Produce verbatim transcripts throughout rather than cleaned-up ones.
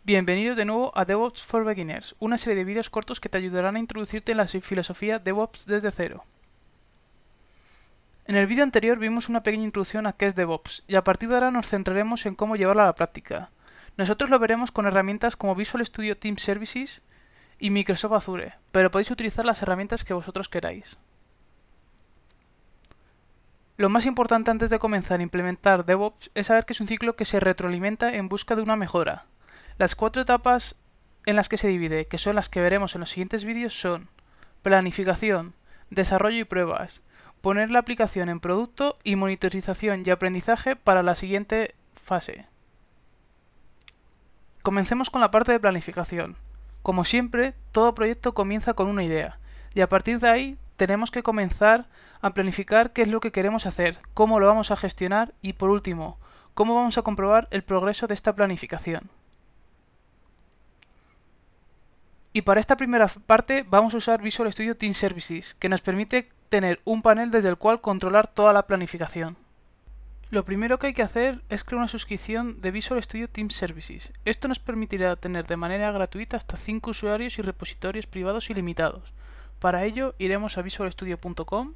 Bienvenidos de nuevo a DevOps for Beginners, una serie de vídeos cortos que te ayudarán a introducirte en la filosofía DevOps desde cero. En el vídeo anterior vimos una pequeña introducción a qué es DevOps, y a partir de ahora nos centraremos en cómo llevarla a la práctica. Nosotros lo veremos con herramientas como Visual Studio Team Services y Microsoft Azure, pero podéis utilizar las herramientas que vosotros queráis. Lo más importante antes de comenzar a implementar DevOps es saber que es un ciclo que se retroalimenta en busca de una mejora. Las cuatro etapas en las que se divide, que son las que veremos en los siguientes vídeos, son planificación, desarrollo y pruebas, poner la aplicación en producto y monitorización y aprendizaje para la siguiente fase. Comencemos con la parte de planificación. Como siempre, todo proyecto comienza con una idea, y a partir de ahí tenemos que comenzar a planificar qué es lo que queremos hacer, cómo lo vamos a gestionar y, por último, cómo vamos a comprobar el progreso de esta planificación. Y para esta primera parte vamos a usar Visual Studio Team Services, que nos permite tener un panel desde el cual controlar toda la planificación. Lo primero que hay que hacer es crear una suscripción de Visual Studio Team Services. Esto nos permitirá tener de manera gratuita hasta cinco usuarios y repositorios privados ilimitados. Para ello iremos a visual studio punto com.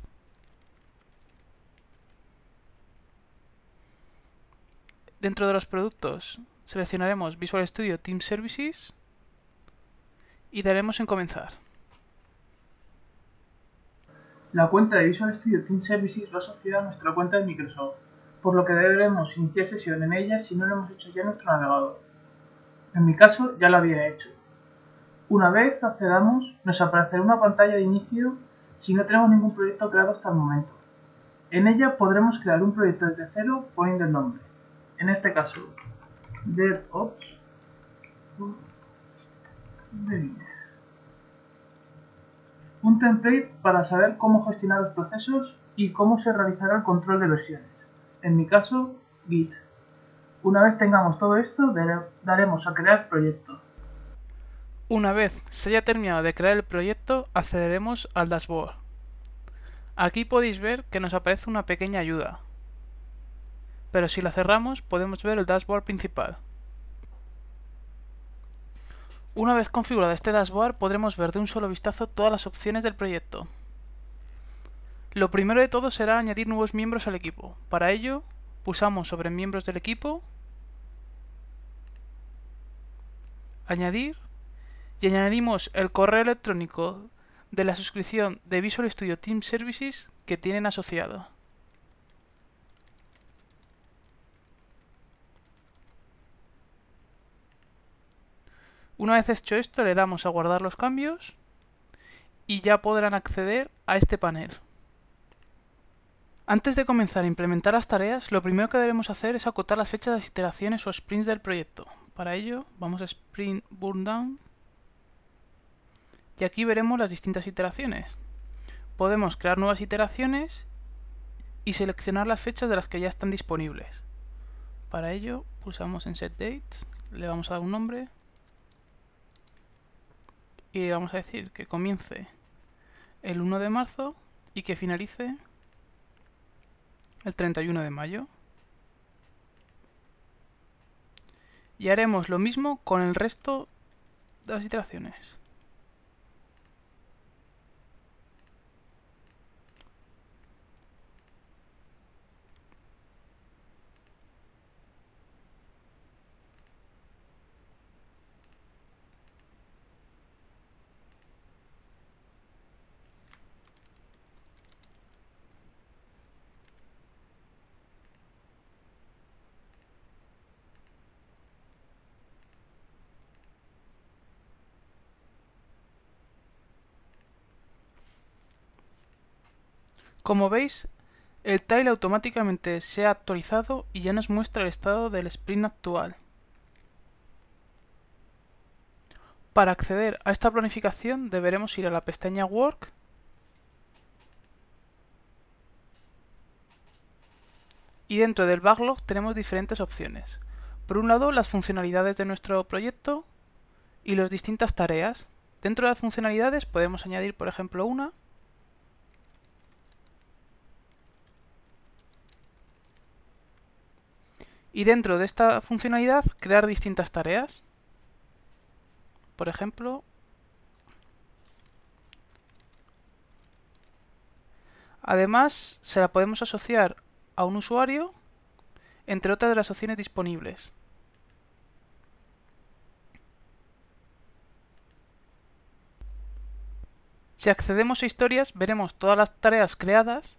Dentro de los productos seleccionaremos Visual Studio Team Services y daremos en comenzar. La cuenta de Visual Studio Team Services va asociada a nuestra cuenta de Microsoft, por lo que deberemos iniciar sesión en ella si no lo hemos hecho ya en nuestro navegador. En mi caso ya lo había hecho. Una vez accedamos, nos aparecerá una pantalla de inicio si no tenemos ningún proyecto creado hasta el momento. En ella podremos crear un proyecto desde cero poniendo el nombre. En este caso, DevOps Beginners. Un template para saber cómo gestionar los procesos y cómo se realizará el control de versiones. En mi caso, Git. Una vez tengamos todo esto, daremos a crear proyecto. Una vez se haya terminado de crear el proyecto, accederemos al dashboard. Aquí podéis ver que nos aparece una pequeña ayuda, pero si la cerramos podemos ver el dashboard principal. Una vez configurado este dashboard podremos ver de un solo vistazo todas las opciones del proyecto. Lo primero de todo será añadir nuevos miembros al equipo. Para ello, pulsamos sobre miembros del equipo, añadir, y añadimos el correo electrónico de la suscripción de Visual Studio Team Services que tienen asociado. Una vez hecho esto, le damos a guardar los cambios y ya podrán acceder a este panel. Antes de comenzar a implementar las tareas, lo primero que debemos hacer es acotar las fechas de las iteraciones o sprints del proyecto. Para ello, vamos a Sprint Burndown y aquí veremos las distintas iteraciones. Podemos crear nuevas iteraciones y seleccionar las fechas de las que ya están disponibles. Para ello, pulsamos en Set Dates, le vamos a dar un nombre y le vamos a decir que comience el uno de marzo y que finalice el treinta y uno de mayo. Y haremos lo mismo con el resto de las iteraciones. Como veis, el tile automáticamente se ha actualizado y ya nos muestra el estado del sprint actual. Para acceder a esta planificación deberemos ir a la pestaña Work y dentro del backlog tenemos diferentes opciones. Por un lado, las funcionalidades de nuestro proyecto y las distintas tareas. Dentro de las funcionalidades podemos añadir, por ejemplo, una. Y dentro de esta funcionalidad, crear distintas tareas. por ejemplo. Además, se la podemos asociar a un usuario, entre otras de las opciones disponibles. Si accedemos a historias, veremos todas las tareas creadas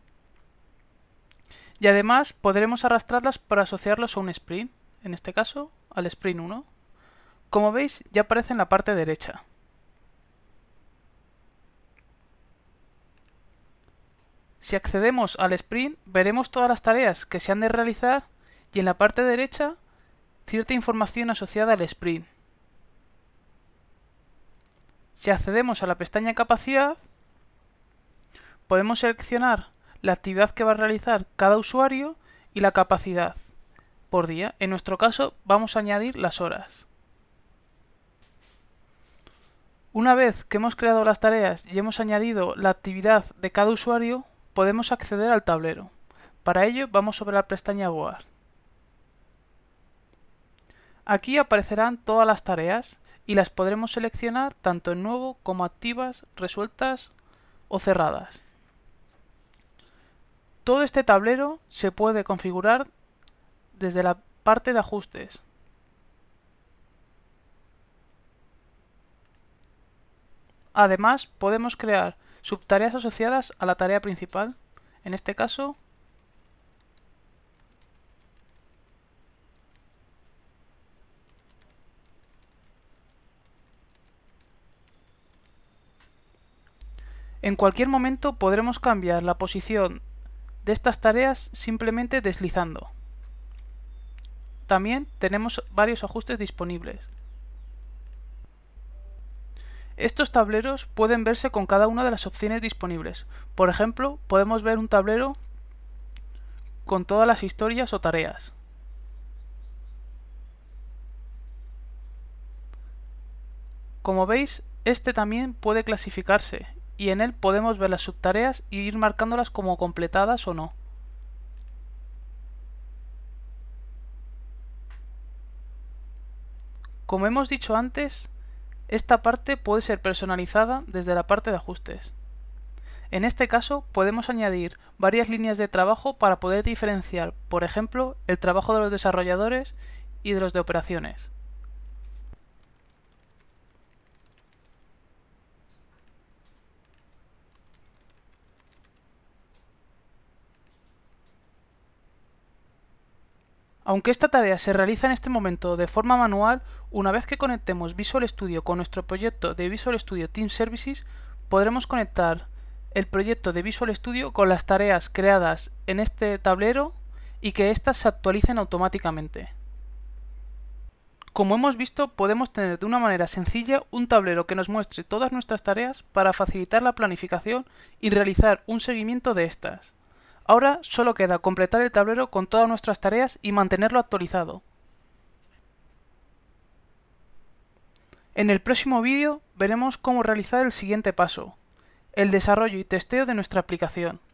y además podremos arrastrarlas para asociarlos a un sprint, en este caso al sprint uno. Como veis, ya aparece en la parte derecha. Si accedemos al sprint, veremos todas las tareas que se han de realizar y en la parte derecha cierta información asociada al sprint. Si accedemos a la pestaña Capacidad, podemos seleccionar la actividad que va a realizar cada usuario y la capacidad por día. En nuestro caso, vamos a añadir las horas. Una vez que hemos creado las tareas y hemos añadido la actividad de cada usuario, podemos acceder al tablero. Para ello, vamos sobre la pestaña Board. Aquí aparecerán todas las tareas y las podremos seleccionar tanto en nuevo como activas, resueltas o cerradas. Todo este tablero se puede configurar desde la parte de ajustes. Además, podemos crear subtareas asociadas a la tarea principal. En este caso, en cualquier momento podremos cambiar la posición de estas tareas simplemente deslizando. También tenemos varios ajustes disponibles. Estos tableros pueden verse con cada una de las opciones disponibles. Por ejemplo, podemos ver un tablero con todas las historias o tareas. Como veis, este también puede clasificarse y en él podemos ver las subtareas y ir marcándolas como completadas o no. Como hemos dicho antes, esta parte puede ser personalizada desde la parte de ajustes. En este caso, podemos añadir varias líneas de trabajo para poder diferenciar, por ejemplo, el trabajo de los desarrolladores y de los de operaciones. Aunque esta tarea se realiza en este momento de forma manual, una vez que conectemos Visual Studio con nuestro proyecto de Visual Studio Team Services, podremos conectar el proyecto de Visual Studio con las tareas creadas en este tablero y que éstas se actualicen automáticamente. Como hemos visto, podemos tener de una manera sencilla un tablero que nos muestre todas nuestras tareas para facilitar la planificación y realizar un seguimiento de estas. Ahora solo queda completar el tablero con todas nuestras tareas y mantenerlo actualizado. En el próximo vídeo veremos cómo realizar el siguiente paso, el desarrollo y testeo de nuestra aplicación.